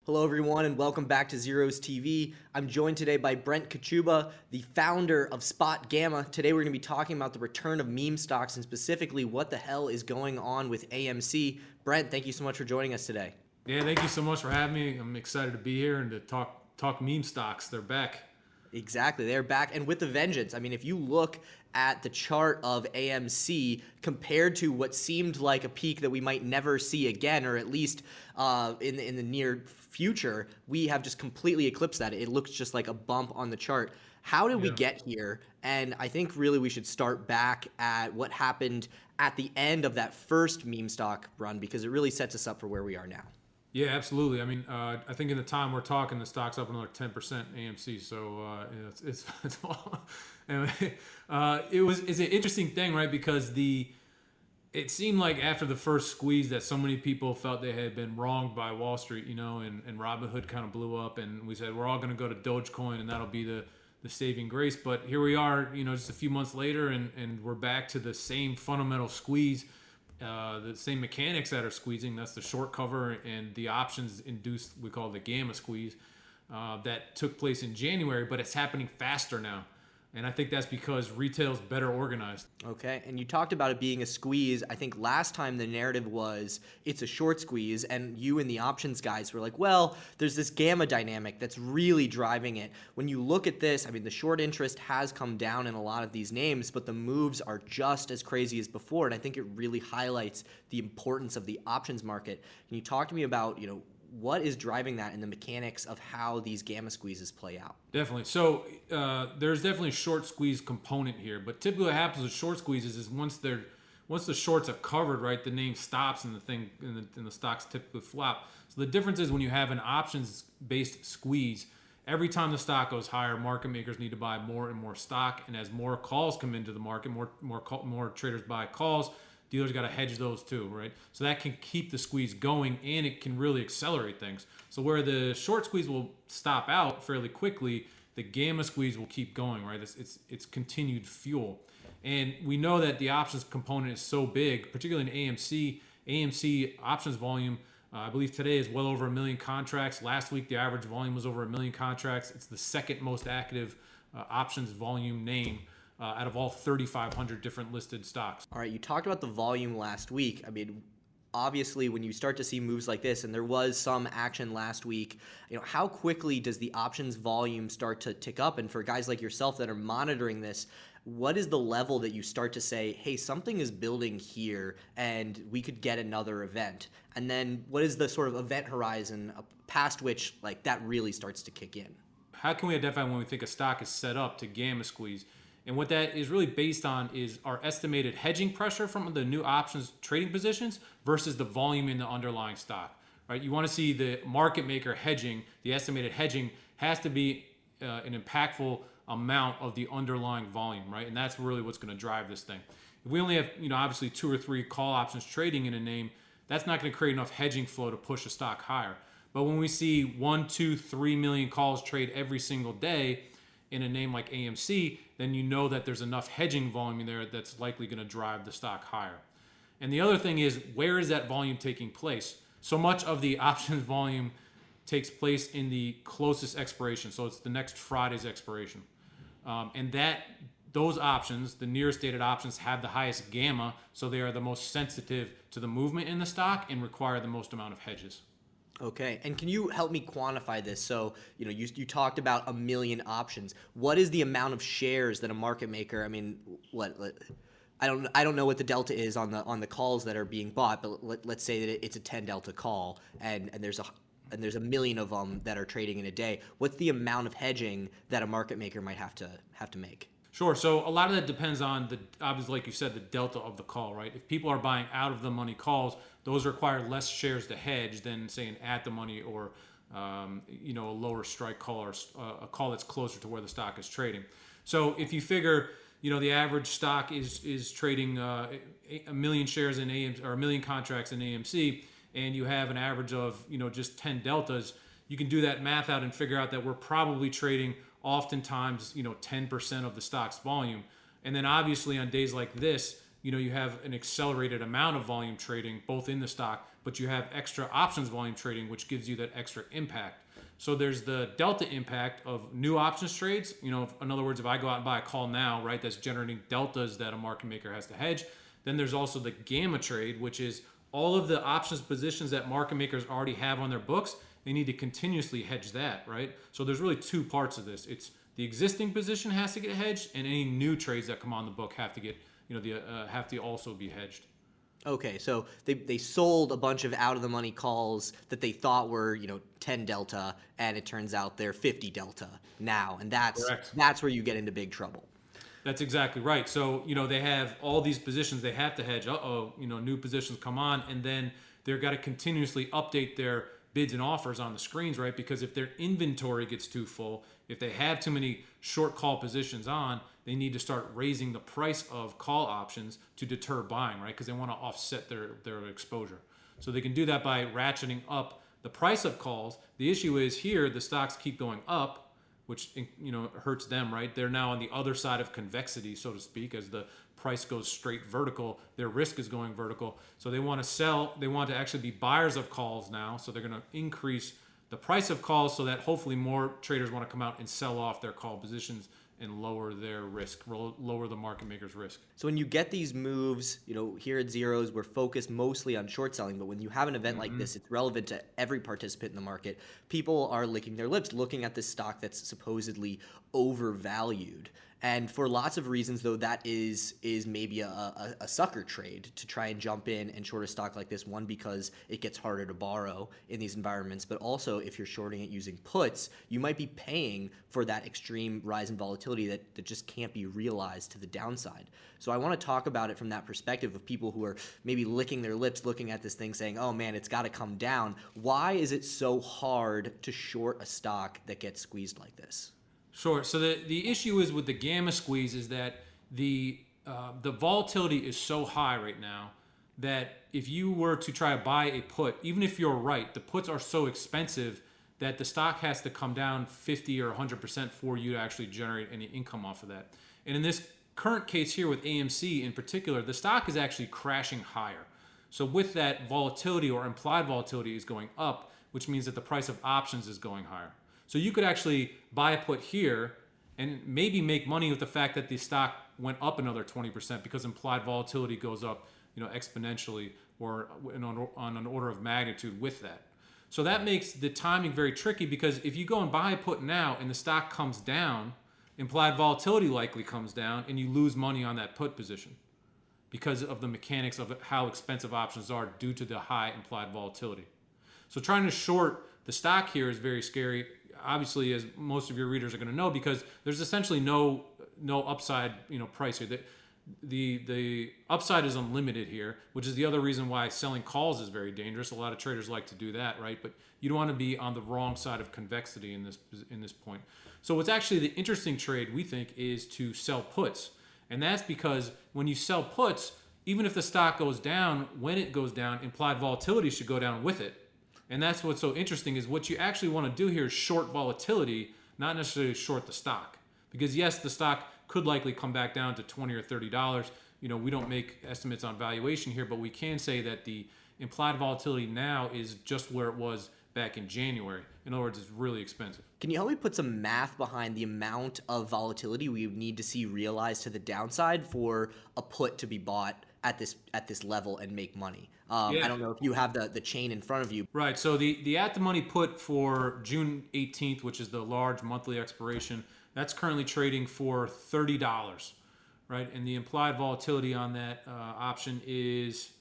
Hello, everyone, and welcome back to Zeros TV. I'm joined today by Brent Kachuba, the founder of Spot Gamma. Today, we're going to be talking about the return of meme stocks and specifically what the hell is going on with AMC. Brent, thank you so much for joining us today. Yeah, thank you so much for having me. I'm excited to be here and to talk meme stocks. They're back. Exactly. They're back and with a vengeance. I mean, if you look at the chart of AMC compared to what seemed like a peak that we might never see again, or at least in the near future, we have just completely eclipsed that. It looks just like a bump on the chart. How did we Yeah. get here? And I think really we should start back at what happened at the end of that first meme stock run because it really sets us up for where we are now. Yeah, absolutely. I mean, I think in the time we're talking, the stock's up another 10% AMC. So it's anyway, it's an interesting thing, right? Because it seemed like after the first squeeze that so many people felt they had been wronged by Wall Street, and Robinhood kind of blew up, and we said we're all going to go to Dogecoin, and that'll be the saving grace. But here we are, just a few months later, and we're back to the same fundamental squeeze. The same mechanics that are squeezing, that's the short cover and the options induced, we call it the gamma squeeze, that took place in January, but it's happening faster now. And I think that's because retail's better organized. Okay, and you talked about it being a squeeze. I think last time the narrative was it's a short squeeze, and you and the options guys were like, well, there's this gamma dynamic that's really driving it. When you look at this, I mean, the short interest has come down in a lot of these names, but the moves are just as crazy as before, and I think it really highlights the importance of the options market. Can you talk to me about, what is driving that and the mechanics of how these gamma squeezes play out? Definitely. So there's definitely a short squeeze component here, but typically what happens with short squeezes is once the shorts have covered, right, the name stops and the stocks typically flop. So the difference is when you have an options-based squeeze, every time the stock goes higher, market makers need to buy more and more stock, and as more calls come into the market, more traders buy calls. Dealers got to hedge those too, right? So that can keep the squeeze going, and it can really accelerate things. So where the short squeeze will stop out fairly quickly, the gamma squeeze will keep going, right? It's continued fuel. And we know that the options component is so big, particularly in AMC. AMC options volume, I believe today is well over 1 million contracts. Last week, the average volume was over 1 million contracts. It's the second most active options volume name out of all 3,500 different listed stocks. All right, you talked about the volume last week. I mean, obviously, when you start to see moves like this, and there was some action last week, how quickly does the options volume start to tick up? And for guys like yourself that are monitoring this, what is the level that you start to say, hey, something is building here and we could get another event? And then what is the sort of event horizon past which that really starts to kick in? How can we identify when we think a stock is set up to gamma squeeze? And what that is really based on is our estimated hedging pressure from the new options trading positions versus the volume in the underlying stock, right? You want to see the market maker hedging, the estimated hedging has to be an impactful amount of the underlying volume, right? And that's really what's going to drive this thing. If we only have, obviously 2 or 3 call options trading in a name, that's not going to create enough hedging flow to push a stock higher. But when we see 1, 2, 3 million calls trade every single day in a name like AMC, then you know that there's enough hedging volume there that's likely going to drive the stock higher. And the other thing is, where is that volume taking place? So much of the options volume takes place in the closest expiration. So it's the next Friday's expiration. And those options, the nearest dated options, have the highest gamma, so they are the most sensitive to the movement in the stock and require the most amount of hedges. Okay, and can you help me quantify this? So, you talked about 1 million options. What is the amount of shares that a market maker? I mean, I don't know what the delta is on the calls that are being bought, but let's say that it's a 10 delta call, and there's 1 million of them that are trading in a day. What's the amount of hedging that a market maker might have to make? Sure. So a lot of that depends on obviously, like you said, the delta of the call, right? If people are buying out of the money calls, those require less shares to hedge than, say, an at the money or, a lower strike call or a call that's closer to where the stock is trading. So if you figure, the average stock is trading 1 million shares in AMC or 1 million contracts in AMC, and you have an average of, just 10 deltas, you can do that math out and figure out that we're probably trading oftentimes, 10% of the stock's volume. And then obviously on days like this, you have an accelerated amount of volume trading both in the stock, but you have extra options volume trading, which gives you that extra impact. So there's the delta impact of new options trades. In other words, if I go out and buy a call now, right, that's generating deltas that a market maker has to hedge. Then there's also the gamma trade, which is all of the options positions that market makers already have on their books. They need to continuously hedge that, right? So there's really two parts of this. It's the existing position has to get hedged, and any new trades that come on the book have to get, have to also be hedged. Okay, so they sold a bunch of out of the money calls that they thought were 10 delta, and it turns out they're 50 delta now, and that's where you get into big trouble. That's exactly right. So they have all these positions they have to hedge. New positions come on, and then they're got to continuously update their bids and offers on the screens, right? Because if their inventory gets too full, if they have too many short call positions on, they need to start raising the price of call options to deter buying, right? Because they want to offset their exposure. So they can do that by ratcheting up the price of calls. The issue is here, the stocks keep going up, which hurts them, right? They're now on the other side of convexity, so to speak, as the price goes straight vertical, their risk is going vertical. So they want to sell, they want to actually be buyers of calls now. So they're going to increase the price of calls so that hopefully more traders want to come out and sell off their call positions and lower their risk, lower the market maker's risk. So when you get these moves, here at Zeros, we're focused mostly on short selling, but when you have an event like this, it's relevant to every participant in the market. People are licking their lips looking at this stock that's supposedly overvalued. And for lots of reasons, though, that is maybe a sucker trade to try and jump in and short a stock like this. One, because it gets harder to borrow in these environments, but also if you're shorting it using puts, you might be paying for that extreme rise in volatility that just can't be realized to the downside. So I want to talk about it from that perspective of people who are maybe licking their lips looking at this thing saying, oh man, it's got to come down. Why is it so hard to short a stock that gets squeezed like this? Sure. So the issue is with the gamma squeeze is that the volatility is so high right now that if you were to try to buy a put, even if you're right, the puts are so expensive that the stock has to come down 50 or 100% for you to actually generate any income off of that. And in this current case here with AMC in particular, the stock is actually crashing higher. So with that, volatility or implied volatility is going up, which means that the price of options is going higher. So you could actually buy a put here and maybe make money with the fact that the stock went up another 20% because implied volatility goes up, exponentially or on an order of magnitude with that. So that makes the timing very tricky because if you go and buy a put now and the stock comes down, implied volatility likely comes down and you lose money on that put position because of the mechanics of how expensive options are due to the high implied volatility. So trying to short the stock here is very scary. Obviously, as most of your readers are going to know, because there's essentially no upside, price here. The upside is unlimited here, which is the other reason why selling calls is very dangerous. A lot of traders like to do that, right? But you don't want to be on the wrong side of convexity in this point. So what's actually the interesting trade we think is to sell puts, and that's because when you sell puts, even if the stock goes down, when it goes down, implied volatility should go down with it. And that's what's so interesting is what you actually want to do here is short volatility, not necessarily short the stock. Because yes, the stock could likely come back down to $20 or $30. We don't make estimates on valuation here, but we can say that the implied volatility now is just where it was back in January. In other words, it's really expensive. Can you help me put some math behind the amount of volatility we would need to see realized to the downside for a put to be bought at this level and make money? I don't know if you have the chain in front of you. Right. So the at the money put for June 18th, which is the large monthly expiration, that's currently trading for $30, right? And the implied volatility on that option is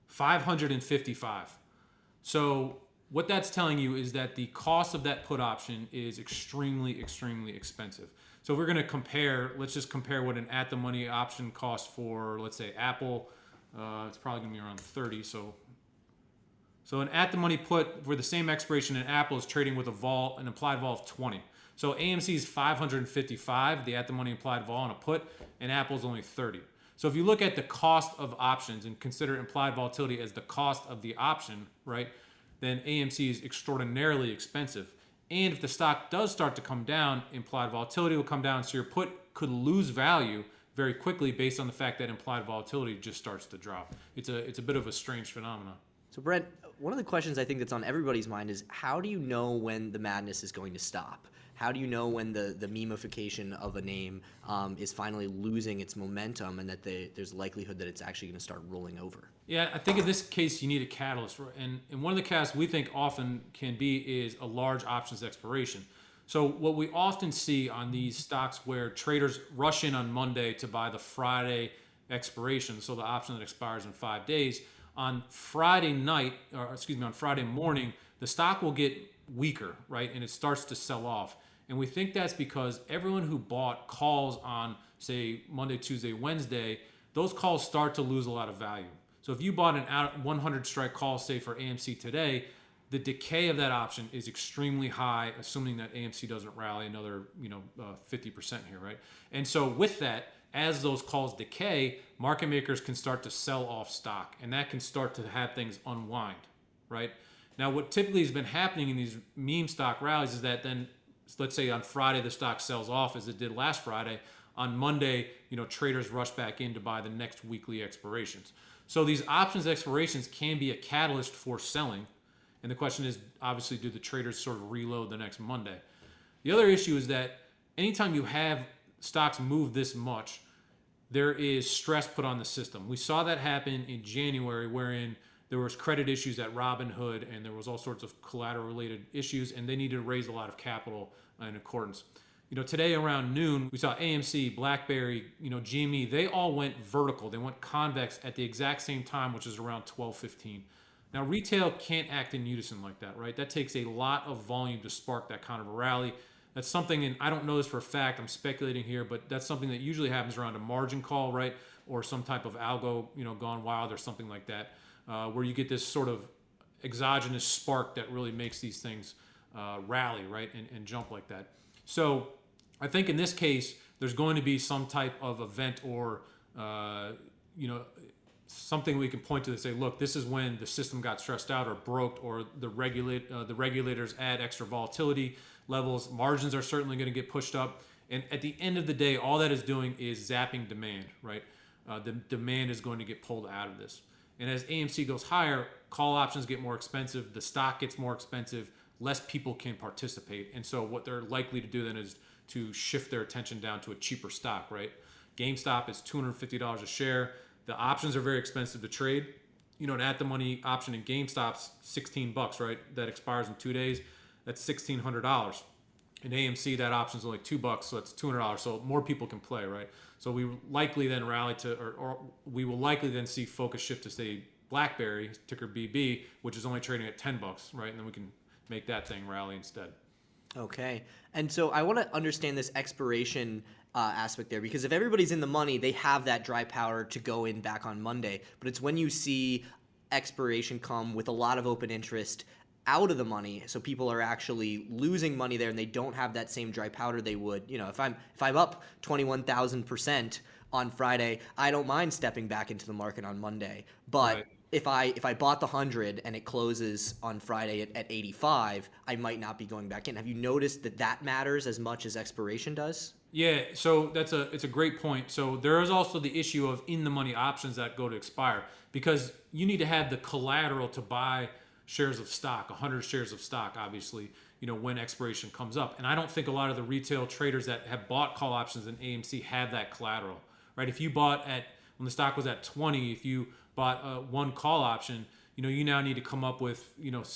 555. So what that's telling you is that the cost of that put option is extremely, extremely expensive. So if we're going to compare, let's just compare what an at the money option costs for, let's say, Apple. It's probably going to be around 30. So an at the money put for the same expiration in Apple is trading with an implied vol of 20. So AMC is 555, the at the money implied vol on a put, and Apple's only 30. So if you look at the cost of options and consider implied volatility as the cost of the option, right, then AMC is extraordinarily expensive. And if the stock does start to come down, implied volatility will come down, so your put could lose value very quickly based on the fact that implied volatility just starts to drop. It's a bit of a strange phenomenon. So Brent, one of the questions I think that's on everybody's mind is how do you know when the madness is going to stop? How do you know when the memification of a name is finally losing its momentum and that there's likelihood that it's actually going to start rolling over? Yeah, I think in this case you need a catalyst. And one of the catalysts we think often can be is a large options expiration. So what we often see on these stocks where traders rush in on Monday to buy the Friday expiration, so the option that expires in 5 days, on Friday night, or excuse me, on Friday morning, the stock will get weaker, right? And it starts to sell off. And we think that's because everyone who bought calls on, say, Monday, Tuesday, Wednesday, those calls start to lose a lot of value. So if you bought an 100 strike call, say for AMC today, the decay of that option is extremely high, assuming that AMC doesn't rally another 50% here, right? And so with that, as those calls decay, market makers can start to sell off stock, and that can start to have things unwind, right? Now, what typically has been happening in these meme stock rallies is that then, let's say on Friday the stock sells off as it did last Friday. On Monday, traders rush back in to buy the next weekly expirations. So these options expirations can be a catalyst for selling. And the question is, obviously, do the traders sort of reload the next Monday? The other issue is that anytime you have stocks move this much, there is stress put on the system. We saw that happen in January, wherein there was credit issues at Robinhood, and there was all sorts of collateral-related issues, and they needed to raise a lot of capital in accordance. Today around noon, we saw AMC, BlackBerry, GME, they all went vertical. They went convex at the exact same time, which is around 12:15. Now, retail can't act in unison like that, right? That takes a lot of volume to spark that kind of a rally. That's something, and I don't know this for a fact, I'm speculating here, but that's something that usually happens around a margin call, right? Or some type of algo, gone wild or something like that, where you get this sort of exogenous spark that really makes these things rally, right? And jump like that. So I think in this case, there's going to be some type of event or, something we can point to say, look, this is when the system got stressed out or broke, or the regulators add extra volatility levels. Margins are certainly going to get pushed up. And at the end of the day, all that is doing is zapping demand, right? The demand is going to get pulled out of this. And as AMC goes higher, call options get more expensive, the stock gets more expensive, less people can participate. And so what they're likely to do then is to shift their attention down to a cheaper stock, right? GameStop is $250 a share. The options are very expensive to trade. An at-the-money option in GameStop's $16, right? That expires in 2 days. That's $1,600. In AMC, that option is only $2, so that's $200. So more people can play, right? So we likely then rally to, or we will likely then see focus shift to, say, BlackBerry, ticker BB, which is only trading at $10, right? And then we can make that thing rally instead. Okay. And so I want to understand this expiration aspect there, because if everybody's in the money, they have that dry powder to go in back on Monday. But it's when you see expiration come with a lot of open interest out of the money, so people are actually losing money there and they don't have that same dry powder they would. If I'm up 21,000% on Friday, I don't mind stepping back into the market on Monday. But Right. if I bought the 100 and it closes on Friday at 85, I might not be going back in. Have you noticed that matters as much as expiration does? Yeah, so it's a great point. So there is also the issue of in the money options that go to expire, because you need to have the collateral to buy shares of stock, 100 shares of stock, obviously, when expiration comes up. And I don't think a lot of the retail traders that have bought call options in AMC have that collateral, right? If you bought when the stock was at 20, if you bought one call option, you now need to come up with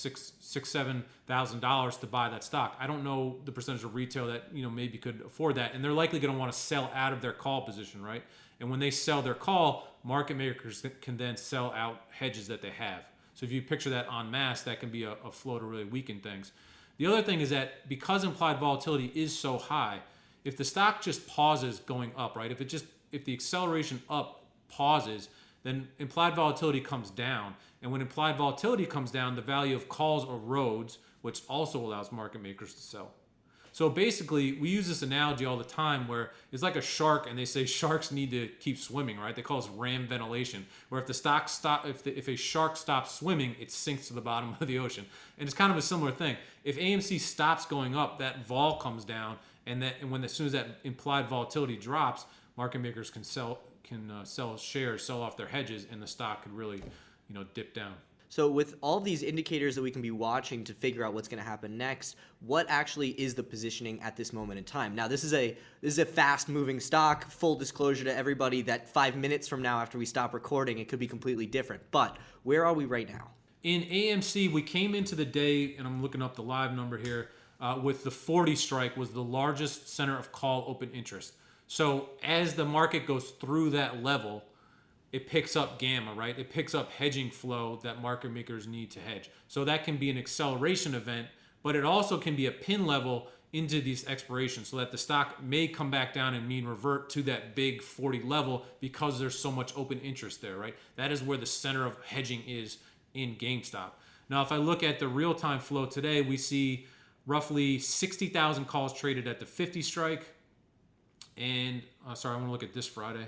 $7,000 to buy that stock. I don't know the percentage of retail that maybe could afford that, and they're likely going to want to sell out of their call position, right? And when they sell their call, market makers can then sell out hedges that they have. So if you picture that en masse, that can be a flow to really weaken things. The other thing is that because implied volatility is so high, if the stock just pauses going up, right? If the acceleration up pauses, then implied volatility comes down. And when implied volatility comes down, the value of calls erodes, which also allows market makers to sell. So basically, we use this analogy all the time where it's like a shark, and they say sharks need to keep swimming, right? They call this ram ventilation, where if a shark stops swimming, it sinks to the bottom of the ocean. And it's kind of a similar thing. If AMC stops going up, that vol comes down, and as soon as that implied volatility drops, market makers can sell shares, sell off their hedges, and the stock could really, dip down. So with all these indicators that we can be watching to figure out what's going to happen next, what actually is the positioning at this moment in time? Now, this is a fast-moving stock. Full disclosure to everybody that 5 minutes from now, after we stop recording, it could be completely different. But where are we right now? In AMC, we came into the day, and I'm looking up the live number here, with the 40 strike was the largest center of call open interest. So as the market goes through that level, it picks up gamma, right? It picks up hedging flow that market makers need to hedge. So that can be an acceleration event, but it also can be a pin level into these expirations so that the stock may come back down and mean revert to that big 40 level because there's so much open interest there, right? That is where the center of hedging is in GameStop. Now, if I look at the real-time flow today, we see roughly 60,000 calls traded at the 50 strike. And, I want to look at this Friday.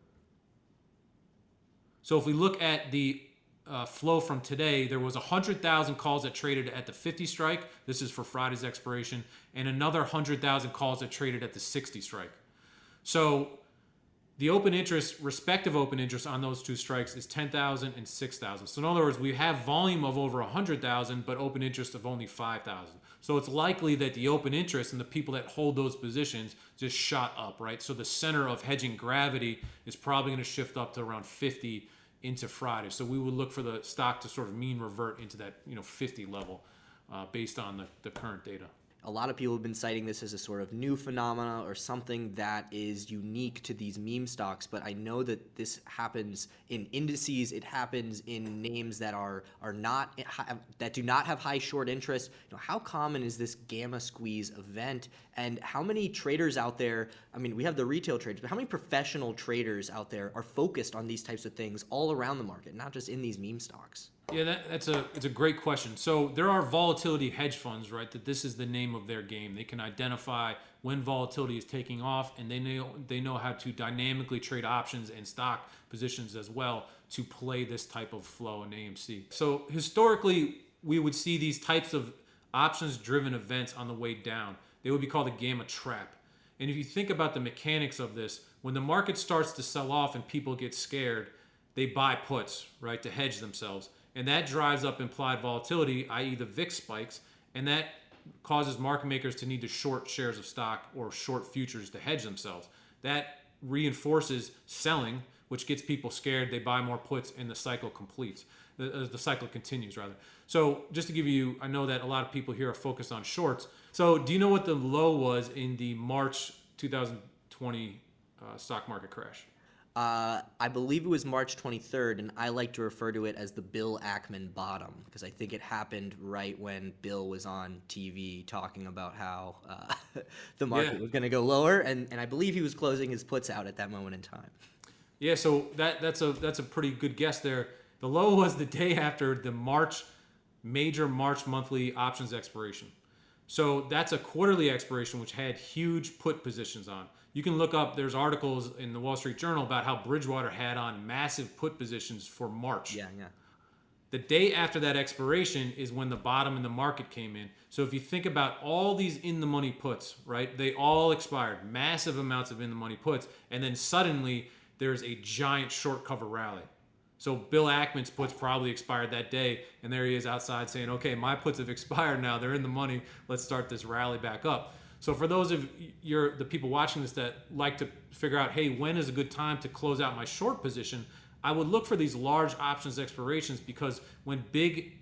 So if we look at the flow from today, there was 100,000 calls that traded at the 50 strike. This is for Friday's expiration. And another 100,000 calls that traded at the 60 strike. So the open interest, respective open interest on those two strikes is 10,000 and 6,000. So in other words, we have volume of over 100,000, but open interest of only 5,000. So it's likely that the open interest and the people that hold those positions just shot up, right? So the center of hedging gravity is probably going to shift up to around 50 into Friday. So we would look for the stock to sort of mean revert into that 50 level based on the current data. A lot of people have been citing this as a sort of new phenomena or something that is unique to these meme stocks, but I know that this happens in indices. It happens in names that are not that do not have high short interest. How common is this gamma squeeze event, and how many traders out there? I mean, we have the retail traders, but how many professional traders out there are focused on these types of things all around the market, not just in these meme stocks? Yeah, it's a great question. So there are volatility hedge funds, right? That this is the name of their game. They can identify when volatility is taking off, and they know how to dynamically trade options and stock positions as well to play this type of flow in AMC. So historically, we would see these types of options-driven events on the way down. They would be called a gamma trap. And if you think about the mechanics of this, when the market starts to sell off and people get scared, they buy puts, right, to hedge themselves. And that drives up implied volatility, i.e. the VIX spikes, and that causes market makers to need to short shares of stock or short futures to hedge themselves. That reinforces selling, which gets people scared. They buy more puts, and the cycle completes. The cycle continues, rather. So just to give you, I know that a lot of people here are focused on shorts. So do you know what the low was in the March 2020 stock market crash? I believe it was March 23rd, and I like to refer to it as the Bill Ackman bottom because I think it happened right when Bill was on TV talking about how the market was going to go lower, and I believe he was closing his puts out at that moment in time. Yeah, so that's a pretty good guess there. The low was the day after the major March monthly options expiration. So that's a quarterly expiration which had huge put positions on. You can look up, there's articles in the Wall Street Journal about how Bridgewater had on massive put positions for March. Yeah. The day after that expiration is when the bottom in the market came in. So if you think about all these in-the-money puts, right, they all expired, massive amounts of in-the-money puts, and then suddenly there's a giant short cover rally. So Bill Ackman's puts probably expired that day, and there he is outside saying, okay, my puts have expired now, they're in the money, let's start this rally back up. So for those of the people watching this that like to figure out, hey, when is a good time to close out my short position, I would look for these large options expirations because when big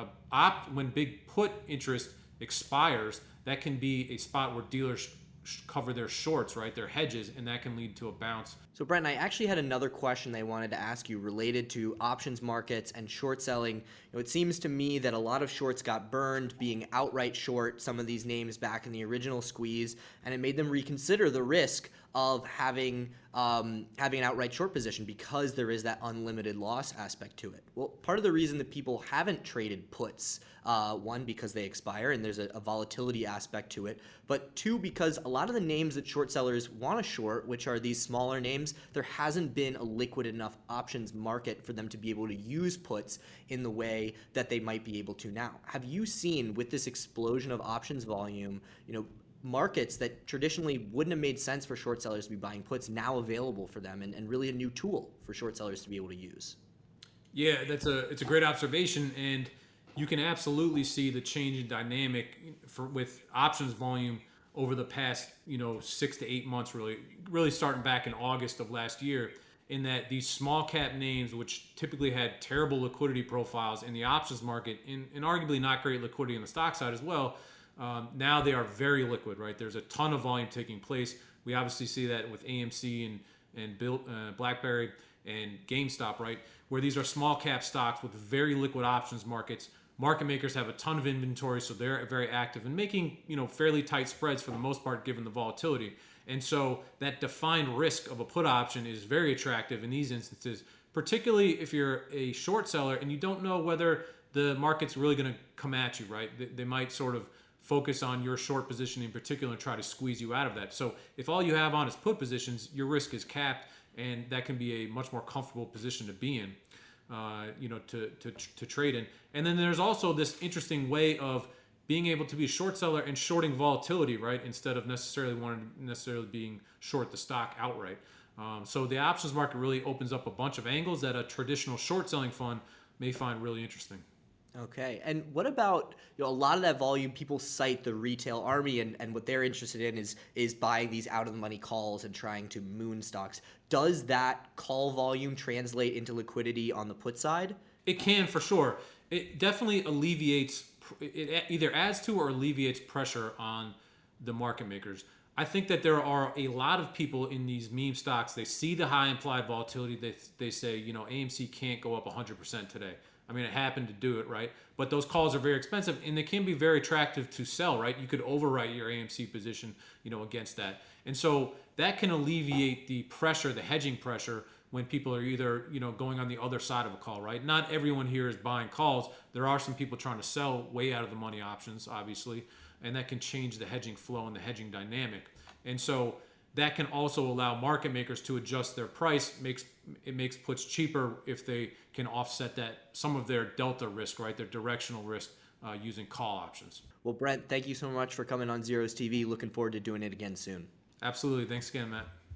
put interest expires, that can be a spot where dealers cover their shorts, right, their hedges, and that can lead to a bounce. So Brent, I actually had another question I wanted to ask you related to options markets and short selling. It seems to me that a lot of shorts got burned being outright short some of these names back in the original squeeze, and it made them reconsider the risk of having an outright short position because there is that unlimited loss aspect to it. Well, part of the reason that people haven't traded puts, one, because they expire and there's a volatility aspect to it, but two, because a lot of the names that short sellers want to short, which are these smaller names, there hasn't been a liquid enough options market for them to be able to use puts in the way that they might be able to now. Have you seen with this explosion of options volume, markets that traditionally wouldn't have made sense for short sellers to be buying puts now available for them, and really a new tool for short sellers to be able to use. Yeah, it's a great observation, and you can absolutely see the change in dynamic with options volume over the past 6 to 8 months, really starting back in August of last year. In that these small cap names, which typically had terrible liquidity profiles in the options market, and arguably not great liquidity on the stock side as well, now they are very liquid. Right, there's a ton of volume taking place. We obviously see that with AMC and BlackBerry and GameStop, right, where these are small cap stocks with very liquid options markets. Market makers have a ton of inventory, so they're very active and making fairly tight spreads for the most part, given the volatility. And so that defined risk of a put option is very attractive in these instances, particularly if you're a short seller and you don't know whether the market's really going to come at you, right? They might sort of focus on your short position in particular and try to squeeze you out of that. So if all you have on is put positions, your risk is capped, and that can be a much more comfortable position to be in, to trade in. And then there's also this interesting way of being able to be a short seller and shorting volatility, right? Instead of necessarily being short the stock outright. So the options market really opens up a bunch of angles that a traditional short selling fund may find really interesting. Okay. And what about, a lot of that volume, people cite the retail army, and what they're interested in is buying these out of the money calls and trying to moon stocks. Does that call volume translate into liquidity on the put side? It can, for sure. It definitely alleviates, it either adds to or alleviates pressure on the market makers. I think that there are a lot of people in these meme stocks, they see the high implied volatility, they say, AMC can't go up 100% today. I mean, it happened to do it, right? But those calls are very expensive, and they can be very attractive to sell, right? You could overwrite your AMC position, against that. And so that can alleviate the pressure, the hedging pressure, when people are either, going on the other side of a call, right? Not everyone here is buying calls. There are some people trying to sell way out of the money options, obviously, and that can change the hedging flow and the hedging dynamic. And so that can also allow market makers to adjust their price. It makes puts cheaper if they can offset some of their delta risk, right? Their directional risk using call options. Well, Brent, thank you so much for coming on Zeros TV. Looking forward to doing it again soon. Absolutely. Thanks again, Matt.